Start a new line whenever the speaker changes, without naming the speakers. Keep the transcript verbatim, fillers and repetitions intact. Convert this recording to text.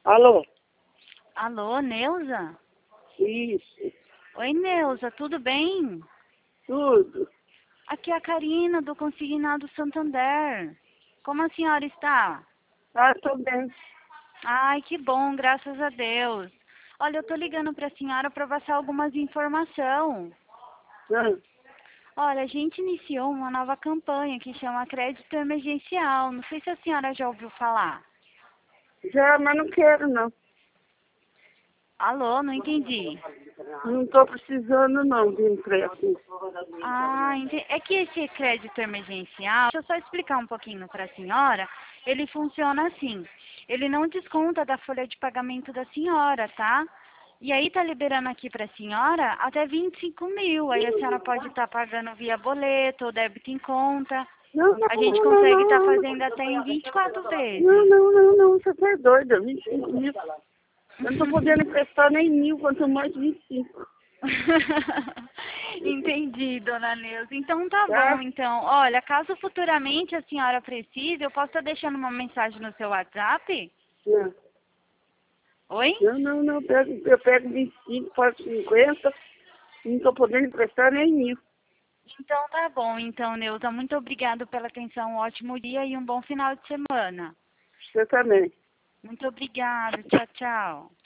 Alô?
Alô, Neuza?
Isso,
Oi, Neuza, tudo bem?
tudo.
Aqui é a Karina, do Consignado Santander. Como a senhora está?
Ah, tô bem.
Ai, que bom, graças a Deus. Olha, eu tô ligando para a senhora para passar algumas informações.
Ah,
Olha, a gente iniciou uma nova campanha que chama Crédito Emergencial. Não sei se a senhora já ouviu falar.
já, mas não quero, não.
Alô, não entendi.
Não tô precisando, não, de empréstimo.
Ah, ente- é que esse crédito emergencial, deixa eu só explicar um pouquinho para a senhora, ele funciona assim, ele não desconta da folha de pagamento da senhora, tá? E aí tá liberando aqui para a senhora até vinte e cinco mil, aí a senhora pode estar pagando via boleto ou débito em conta,
Não, não,
a gente
não, não,
consegue
não,
estar
não.
fazendo até em vinte e quatro
Não,
vezes.
não, não, não, você tá doida, vinte e cinco mil. Eu não tô podendo emprestar nem mil, quanto mais vinte e cinco.
Entendi, dona Neuza. Então tá bom,
Tá?
então. Olha, caso futuramente a senhora precise, eu posso estar deixando uma mensagem no seu WhatsApp?
Não,
Oi?
não, não, não, eu pego, eu pego vinte e cinco, faço cinquenta, não tô podendo emprestar nem mil.
Então tá bom, então, Neuza. Muito obrigada pela atenção. Um ótimo dia e um bom final de semana.
Você também.
Muito obrigada. Tchau, tchau.